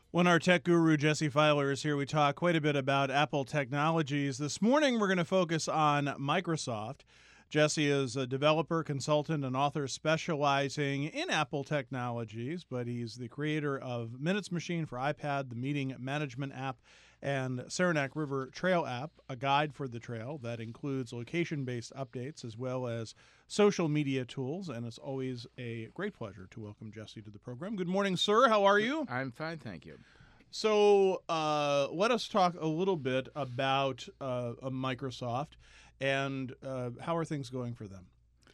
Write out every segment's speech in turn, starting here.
When our tech guru Jesse Filer is here, we talk quite a bit about Apple technologies. This morning, we're going to focus on Microsoft. Jesse is a developer, consultant, and author specializing in Apple technologies, but he's the creator of Minutes Machine for iPad, the meeting management app, and Saranac River Trail app, a guide for the trail that includes location-based updates as well as social media tools. And it's always a great pleasure to welcome Jesse to the program. Good morning, sir. How are you? I'm fine, thank you. So let us talk a little bit about Microsoft and how are things going for them?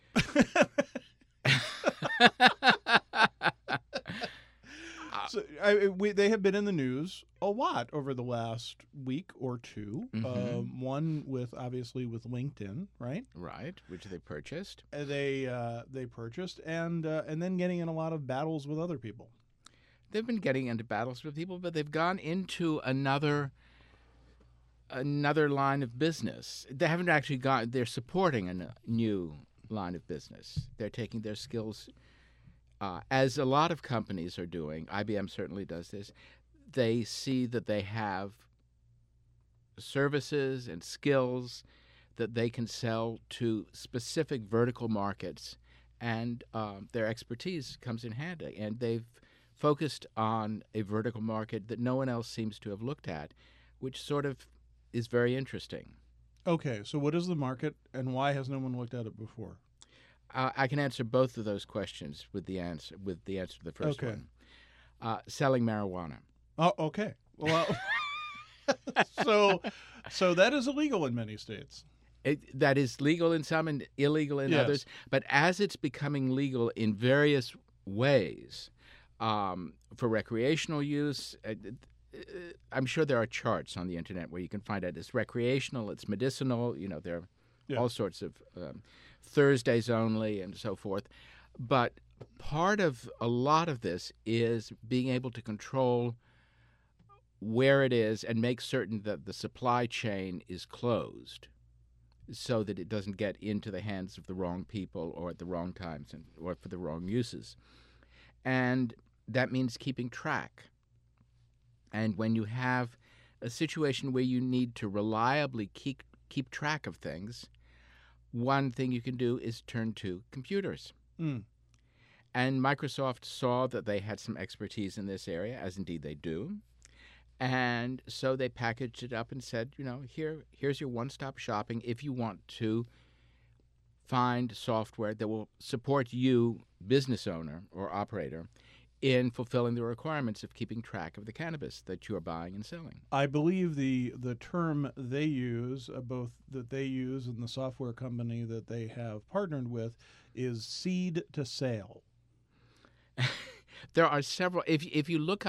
They have been in the news a lot over the last week or two. One obviously with LinkedIn, right? Right, which they purchased. They purchased, and then getting in a lot of battles with other people. They've been getting into battles with people, but they've gone into another line of business. They haven't actually they're supporting a new line of business. They're taking their skills, as a lot of companies are doing. IBM certainly does this. They see that they have services and skills that they can sell to specific vertical markets, and their expertise comes in handy. And they've focused on a vertical market that no one else seems to have looked at, which sort of is very interesting. Okay, so what is the market, and why has no one looked at it before? I can answer both of those questions with the answer to the first Okay. one. Selling marijuana. Oh, okay. Well, so that is illegal in many states. That is legal in some and illegal in others. But as it's becoming legal in various ways, for recreational use, I'm sure there are charts on the internet where you can find out it's recreational, it's medicinal. You know, there are all sorts of Thursdays only and so forth. But part of a lot of this is being able to control where it is and make certain that the supply chain is closed so that it doesn't get into the hands of the wrong people or at the wrong times or for the wrong uses. And that means keeping track. And when you have a situation where you need to reliably keep track of things, one thing you can do is turn to computers. And Microsoft saw that they had some expertise in this area, as indeed they do. And so they packaged it up and said, here's your one-stop shopping if you want to find software that will support you, business owner or operator, in fulfilling the requirements of keeping track of the cannabis that you are buying and selling. I believe the term they use, both that they use and the software company that they have partnered with, is seed to sale. There are several. If you look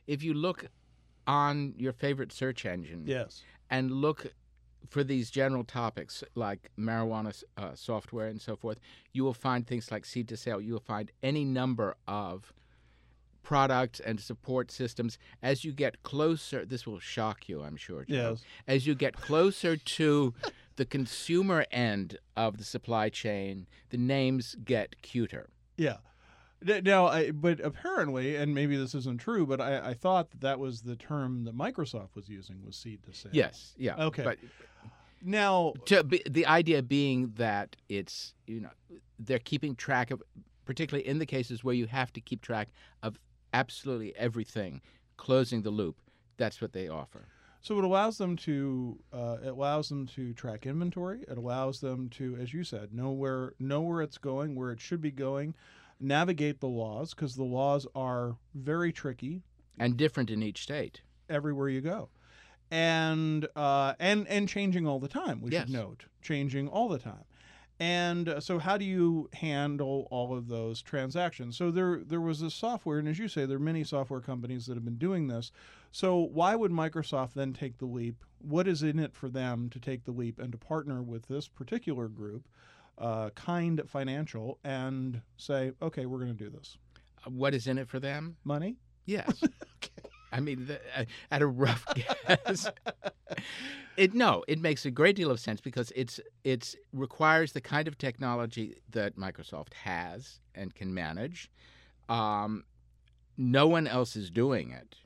on your favorite search engine, yes, and look for these general topics like marijuana software and so forth, you will find things like seed to sale. You will find any number of products and support systems. As you get closer, this will shock you, I'm sure, Joe. Yes. As you get closer to the consumer end of the supply chain, the names get cuter. Yeah. Now, but apparently, and maybe this isn't true, but I thought that was the term that Microsoft was using, was seed to sale. Yes, yeah. Okay. But now, the idea being that it's, they're keeping track of, particularly in the cases where you have to keep track of absolutely everything, closing the loop. That's what they offer. So it allows them to track inventory. It allows them to, as you said, know where it's going, where it should be going, navigate the laws, because the laws are very tricky and different in each state everywhere you go, and changing all the time. We should note, changing all the time. And so how do you handle all of those transactions? So there was this software, and as you say, there are many software companies that have been doing this. So why would Microsoft then take the leap? What is in it for them to take the leap and to partner with this particular group, Kind Financial, and say, okay, we're going to do this? What is in it for them? Money? Yes. Okay. I mean, at a rough guess, it makes a great deal of sense because it requires the kind of technology that Microsoft has and can manage. No one else is doing it.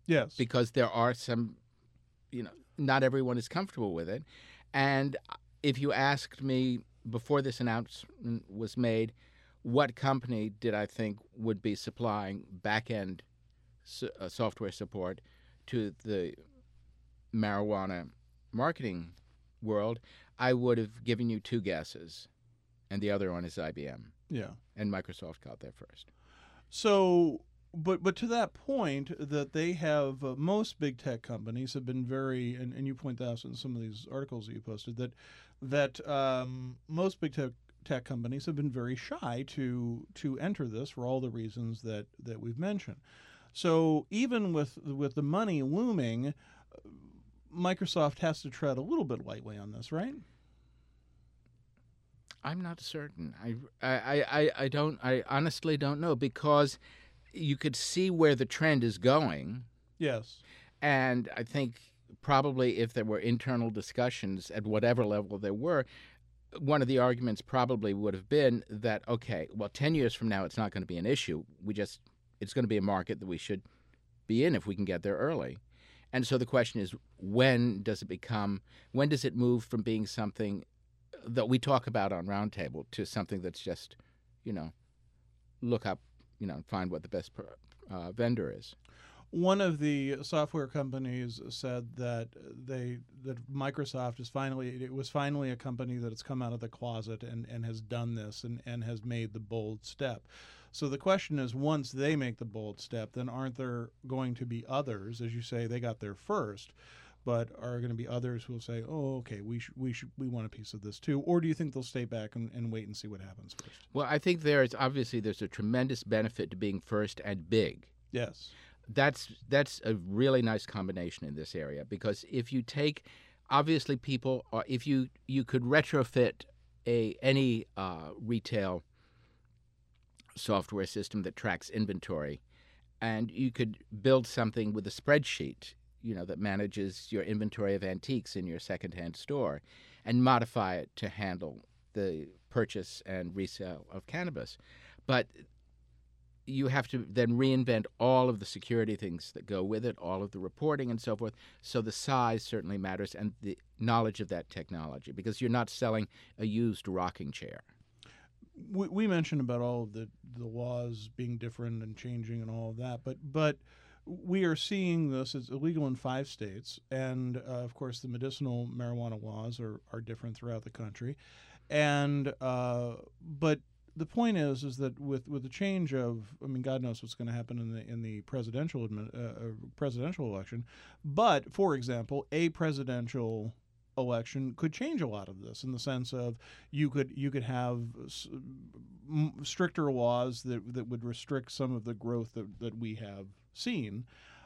Yes. because there are some, not everyone is comfortable with it. And if you asked me before this announcement was made, what company did I think would be supplying back-end software support to the marijuana marketing world, I would have given you two guesses, and the other one is IBM. Yeah. And Microsoft got there first. So, but to that point, that they have most big tech companies have been very, and you point that out in some of these articles that you posted, that most big tech companies have been very shy to enter this for all the reasons that we've mentioned. So even with the money looming, Microsoft has to tread a little bit lightly on this, right? I'm not certain. I don't. I honestly don't know, because you could see where the trend is going. Yes. And I think probably if there were internal discussions at whatever level there were, one of the arguments probably would have been that, okay, well, 10 years from now, it's not going to be an issue. It's going to be a market that we should be in if we can get there early. And so the question is, when does it move from being something that we talk about on Roundtable to something that's just, look up, find what the best vendor is? One of the software companies said that Microsoft was finally a company that has come out of the closet and has done this and has made the bold step. So the question is, once they make the bold step, then aren't there going to be others? As you say, they got there first, but are going to be others who will say, "Oh, okay, we want a piece of this too," or do you think they'll stay back and wait and see what happens first? Well, I think there's a tremendous benefit to being first and big. Yes. That's a really nice combination in this area, because if you take, obviously people, or if you could retrofit any retail software system that tracks inventory, and you could build something with a spreadsheet, that manages your inventory of antiques in your secondhand store, and modify it to handle the purchase and resale of cannabis. But you have to then reinvent all of the security things that go with it, all of the reporting and so forth. So the size certainly matters, and the knowledge of that technology, because you're not selling a used rocking chair. We mentioned about all of the laws being different and changing and all of that, but we are seeing this as illegal in 5 states, and of course the medicinal marijuana laws are different throughout the country, and but the point is that with the change of, God knows what's going to happen in the presidential election, but for example, a presidential election could change a lot of this, in the sense of you could have stricter laws that would restrict some of the growth that we have seen.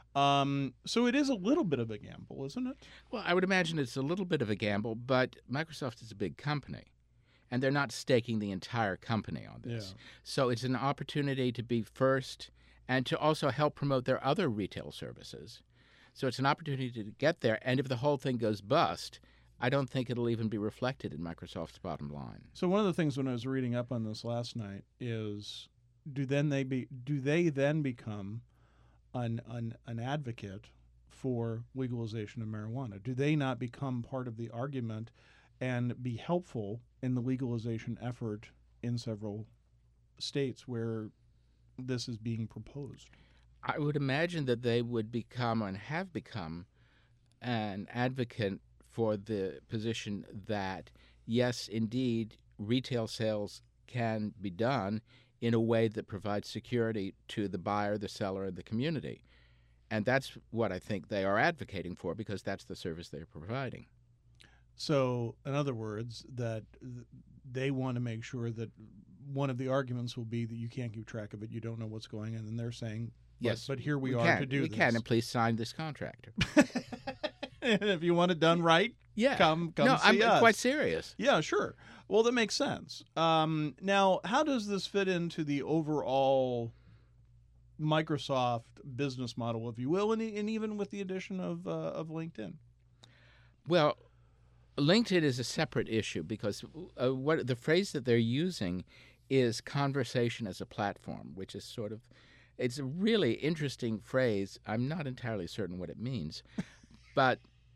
So it is a little bit of a gamble, isn't it? Well, I would imagine it's a little bit of a gamble, but Microsoft is a big company, and they're not staking the entire company on this. Yeah. So it's an opportunity to be first and to also help promote their other retail services. So it's an opportunity to get there, and if the whole thing goes bust, I don't think it'll even be reflected in Microsoft's bottom line. So one of the things when I was reading up on this last night is, do they then become an advocate for legalization of marijuana? Do they not become part of the argument and be helpful in the legalization effort in several states where this is being proposed? I would imagine that they would become and have become an advocate for the position that, yes, indeed, retail sales can be done in a way that provides security to the buyer, the seller, and the community. And that's what I think they are advocating for, because that's the service they're providing. So, in other words, that they want to make sure that one of the arguments will be that you can't keep track of it, you don't know what's going on, and they're saying, yes, but here we are to do this. We can, and please sign this contract. And if you want it done right, come see us. I'm quite serious. Yeah, sure. Well, that makes sense. Now, how does this fit into the overall Microsoft business model, if you will, and even with the addition of LinkedIn? Well, LinkedIn is a separate issue, because what the phrase that they're using is conversation as a platform, which is sort of, It's a really interesting phrase. I'm not entirely certain what it means, but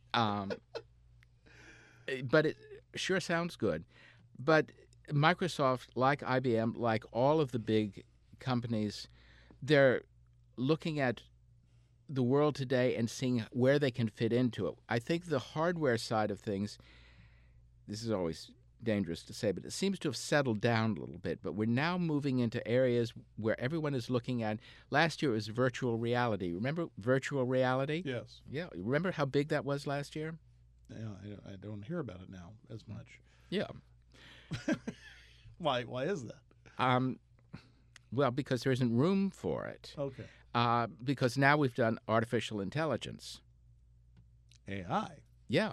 it sure sounds good. But Microsoft, like IBM, like all of the big companies, they're looking at the world today and seeing where they can fit into it. I think the hardware side of things, this is always dangerous to say, but it seems to have settled down a little bit. But we're now moving into areas where everyone is looking at. Last year it was virtual reality. Remember virtual reality? Yes. Yeah. Remember how big that was last year? Yeah, I don't hear about it now as much. Yeah. Why is that? Well, because there isn't room for it. Okay. Because now we've done artificial intelligence. AI. Yeah.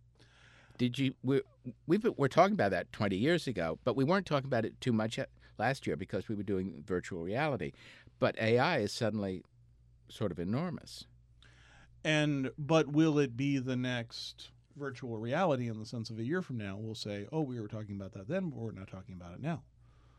We're talking about that 20 years ago, but we weren't talking about it too much last year because we were doing virtual reality. But AI is suddenly sort of enormous. But will it be the next virtual reality in the sense of a year from now? We'll say, oh, we were talking about that then, but we're not talking about it now.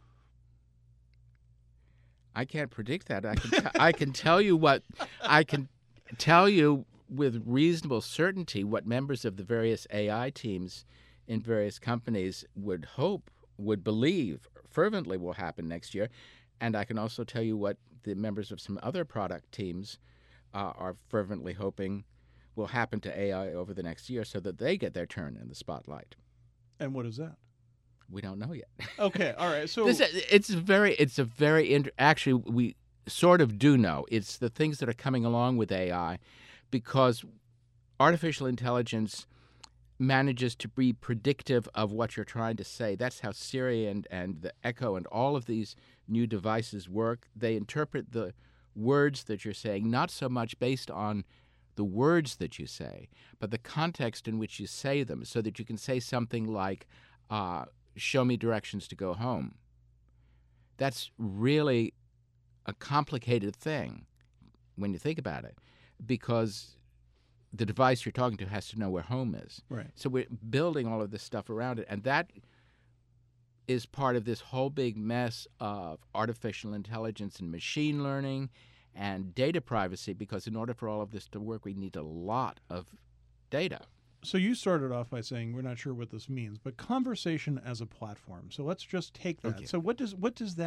I can't predict that. I can tell you what I can tell you with reasonable certainty what members of the various AI teams in various companies would believe fervently will happen next year, and I can also tell you what the members of some other product teams are fervently hoping will happen to AI over the next year, so that they get their turn in the spotlight. And what is that? We don't know yet. Okay, all right. So actually, we sort of do know. It's the things that are coming along with AI, because artificial intelligence manages to be predictive of what you're trying to say. That's how Siri and the Echo and all of these new devices work. They interpret the words that you're saying, not so much based on the words that you say, but the context in which you say them, so that you can say something like, show me directions to go home. That's really a complicated thing when you think about it, because the device you're talking to has to know where home is. Right. So we're building all of this stuff around it, and that is part of this whole big mess of artificial intelligence and machine learning and data privacy, because in order for all of this to work, we need a lot of data. So you started off by saying we're not sure what this means, but conversation as a platform. So let's just take that. Okay. So what should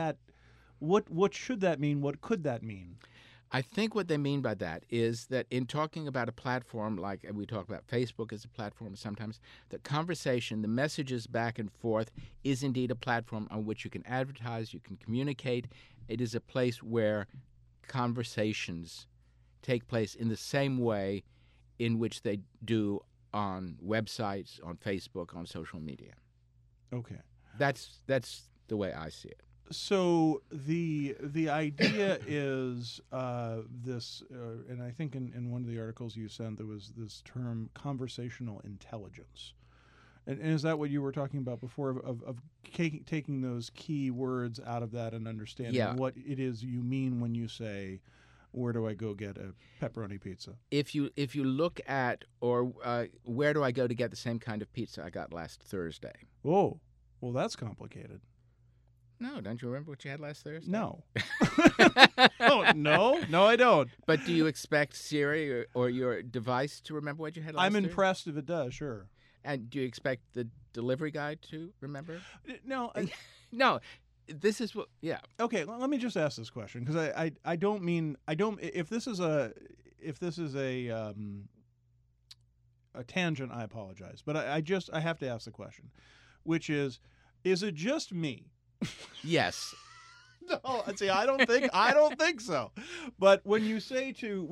that mean? What could that mean? I think what they mean by that is that in talking about a platform, like we talk about Facebook as a platform sometimes, the conversation, the messages back and forth is indeed a platform on which you can advertise, you can communicate. It is a place where conversations take place in the same way in which they do on websites, on Facebook, on social media. Okay. That's the way I see it. So the idea is this, and I think in one of the articles you sent, there was this term conversational intelligence. And is that what you were talking about before, of taking those key words out of that and understanding what it is you mean when you say, where do I go get a pepperoni pizza? If you look at, or where do I go to get the same kind of pizza I got last Thursday? Oh, well, that's complicated. No, don't you remember what you had last Thursday? No. No, I don't. But do you expect Siri or your device to remember what you had last Thursday? I'm impressed if it does, sure. And do you expect the delivery guy to remember? No. No. This is what, yeah. Okay, let me just ask this question, because I don't mean, if this is a tangent, I apologize, but I have to ask the question, which is it just me? Yes. No, see, I don't think so. But when you say to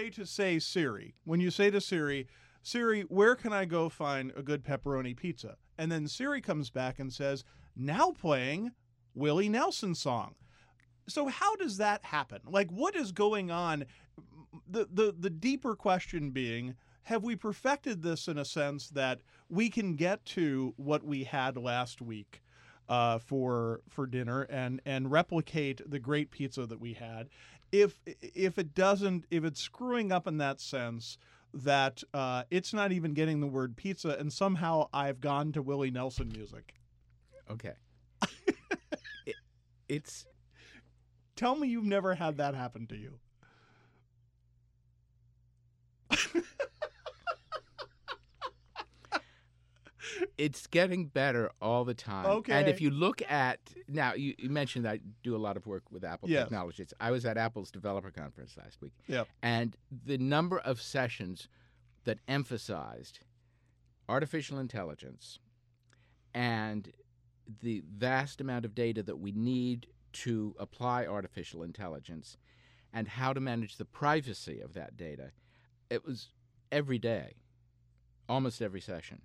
Siri, where can I go find a good pepperoni pizza? And then Siri comes back and says, now playing Willie Nelson song. So how does that happen? Like, what is going on? The deeper question being, have we perfected this in a sense that we can get to what we had last week for dinner and replicate the great pizza that we had? If it's screwing up in that sense that it's not even getting the word pizza, and somehow I've gone to Willie Nelson music. Okay. It's Tell me you've never had that happen to you. It's getting better all the time. Okay. And if you look at now, you mentioned I do a lot of work with Apple Yes. Technologies. I was at Apple's developer conference last week. Yep. And the number of sessions that emphasized artificial intelligence and the vast amount of data that we need to apply artificial intelligence and how to manage the privacy of that data, it was every day, almost every session.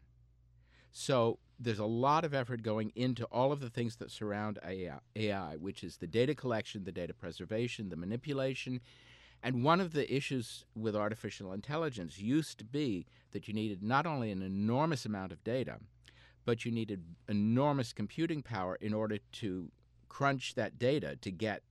So there's a lot of effort going into all of the things that surround AI, which is the data collection, the data preservation, the manipulation. And one of the issues with artificial intelligence used to be that you needed not only an enormous amount of data, but you needed enormous computing power in order to crunch that data to get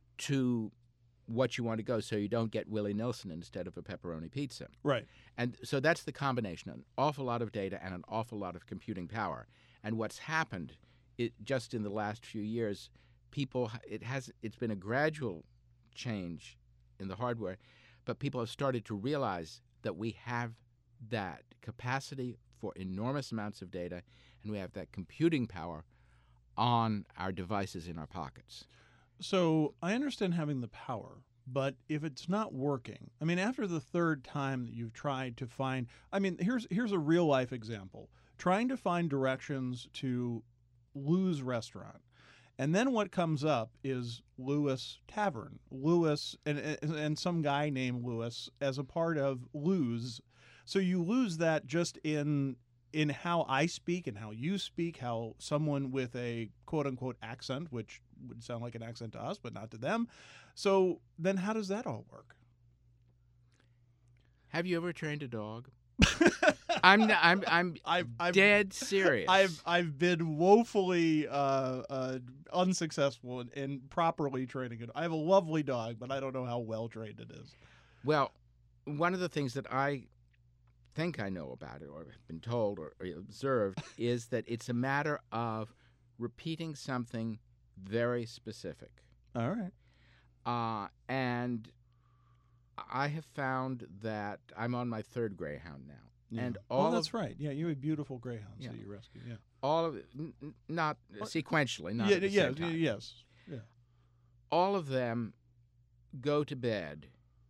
to what you want to go, so you don't get Willie Nelson instead of a pepperoni pizza. Right. And so that's the combination, an awful lot of data and an awful lot of computing power. And what's happened just in the last few years, it's been a gradual change in the hardware, but people have started to realize that we have that capacity for enormous amounts of data, and we have that computing power on our devices in our pockets. So I understand having the power, but if it's not working, I mean, after the third time that you've tried to find, I mean, here's a real life example. Trying to find directions to Lou's restaurant. And then what comes up is Louis Tavern. Louis and some guy named Louis as a part of Lou's. So you lose that just in how I speak and how you speak, how someone with a quote-unquote accent, which would sound like an accent to us, but not to them. So then how does that all work? Have you ever trained a dog? I'm dead serious. I've been woefully unsuccessful in properly training it. I have a lovely dog, but I don't know how well trained it is. Well, one of the things that I think I know about it, or have been told or observed, is that it's a matter of repeating something very specific. All right. And I have found that I'm on my third greyhound now. Yeah. And that's right. Yeah, you have beautiful greyhounds that you rescued. Yeah. All of it, not sequentially, not at the yeah, same time. yes. Yeah. All of them go to bed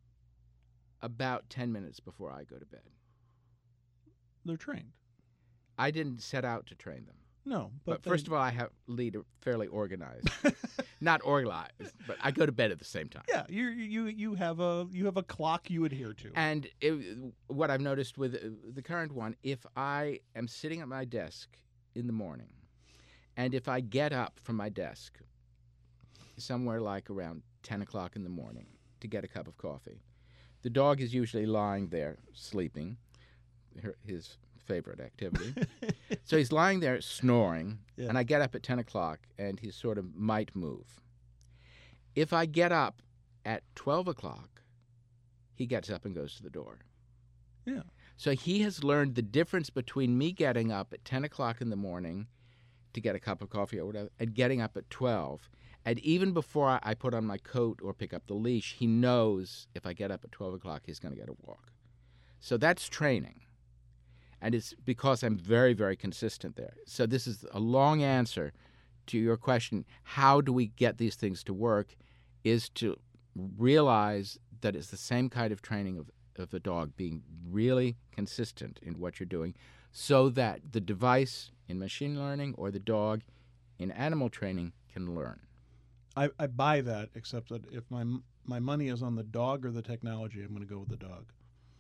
about 10 minutes before I go to bed. They're trained. I didn't set out to train them. No, but first of all, I lead a fairly organized, not organized, but I go to bed at the same time. Yeah, you have a clock you adhere to. And what I've noticed with the current one, if I am sitting at my desk in the morning, and if I get up from my desk somewhere like around 10 o'clock in the morning to get a cup of coffee, the dog is usually lying there sleeping, his favorite activity. So he's lying there snoring, and I get up at 10 o'clock, and he sort of might move. If I get up at 12 o'clock, he gets up and goes to the door. Yeah. So he has learned the difference between me getting up at 10 o'clock in the morning to get a cup of coffee or whatever, and getting up at 12. And even before I put on my coat or pick up the leash, he knows if I get up at 12 o'clock, he's going to get a walk. So that's training. And it's because I'm very, very consistent there. So this is a long answer to your question, how do we get these things to work, is to realize that it's the same kind of training of the dog, being really consistent in what you're doing, so that the device in machine learning or the dog in animal training can learn. I buy that, except that if my money is on the dog or the technology, I'm going to go with the dog.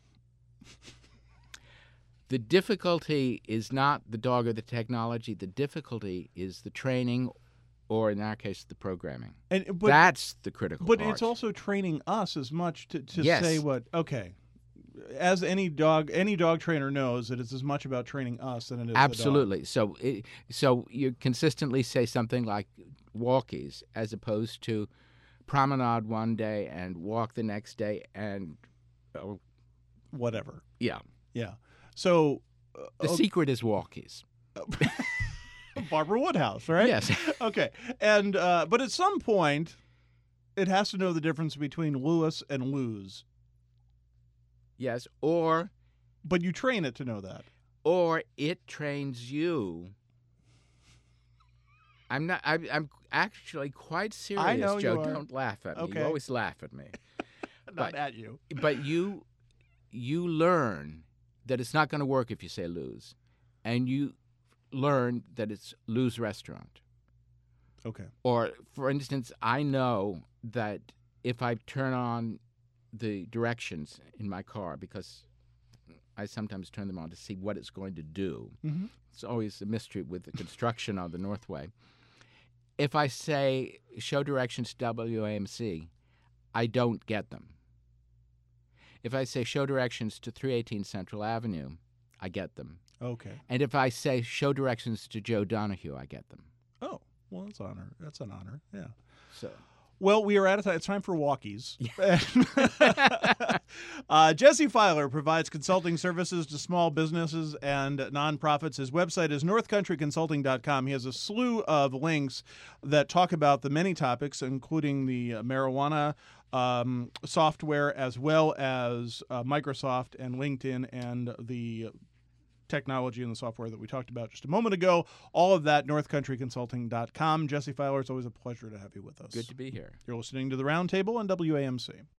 The difficulty is not the dog or the technology. The difficulty is the training, or in our case, the programming. But that's the critical part. But it's also training us as much to yes. say what, okay, as any dog trainer knows that it's as much about training us than it is absolutely. the dog. So you consistently say something like walkies as opposed to promenade one day and walk the next day and whatever. Yeah. Yeah. So the secret is walkies. Barbara Woodhouse, right? Yes. Okay. And but at some point, It has to know the difference between Lewis and lose. Yes, or But you train it to know that. Or it trains you. I'm actually quite serious, I know Joe. you are. Don't laugh at me. Okay. You always laugh at me. Not at you. But you learn that it's not going to work if you say lose. And you learn that it's lose restaurant. Okay. Or, for instance, I know that if I turn on the directions in my car, because I sometimes turn them on to see what it's going to do. Mm-hmm. It's always a mystery with the construction on the Northway. If I say show directions to WAMC, I don't get them. If I say show directions to 318 Central Avenue, I get them. Okay. And if I say show directions to Joe Donahue, I get them. Oh, well, that's honor. That's an honor. Yeah. So. Well, we are out of time. It's time for walkies. Jesse Filer provides consulting services to small businesses and nonprofits. His website is northcountryconsulting.com. He has a slew of links that talk about the many topics, including the marijuana software, as well as Microsoft and LinkedIn and the technology and the software that we talked about just a moment ago. All of that, northcountryconsulting.com. Jesse Filer, it's always a pleasure to have you with us. Good to be here. You're listening to The Roundtable on WAMC.